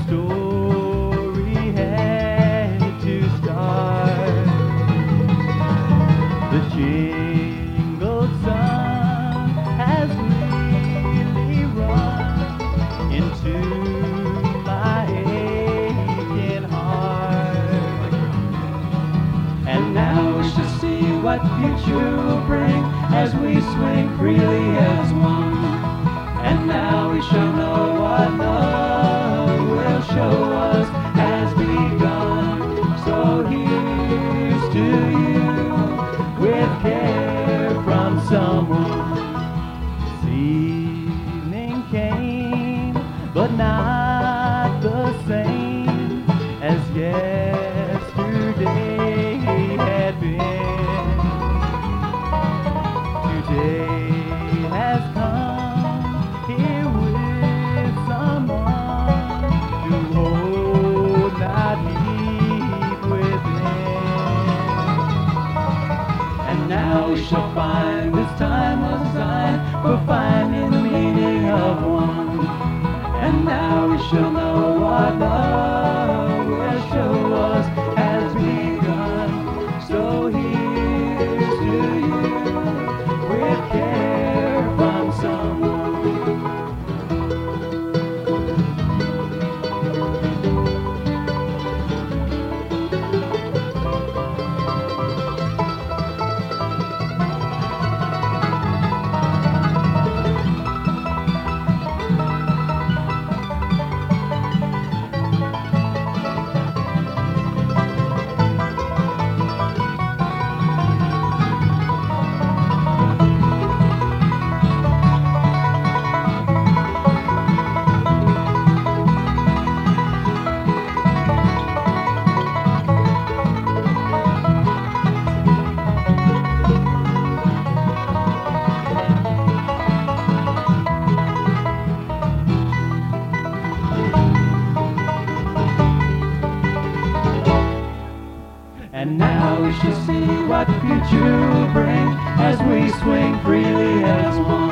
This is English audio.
story had to start. The jingled sun has really run into my aching heart. And now we shall see what future will bring as we swing freely as one. And now we shall know what love will show us has begun. So here's to you with care from someone. This evening came, but not the same as yesterday had been. Today has come here with someone to hold my deep within. And now we shall find this time was designed for finding the meaning of one. And now we shall know what love will show us has begun. So here's to you with care from someone. And now we shall see what future will bring as we swing freely as one.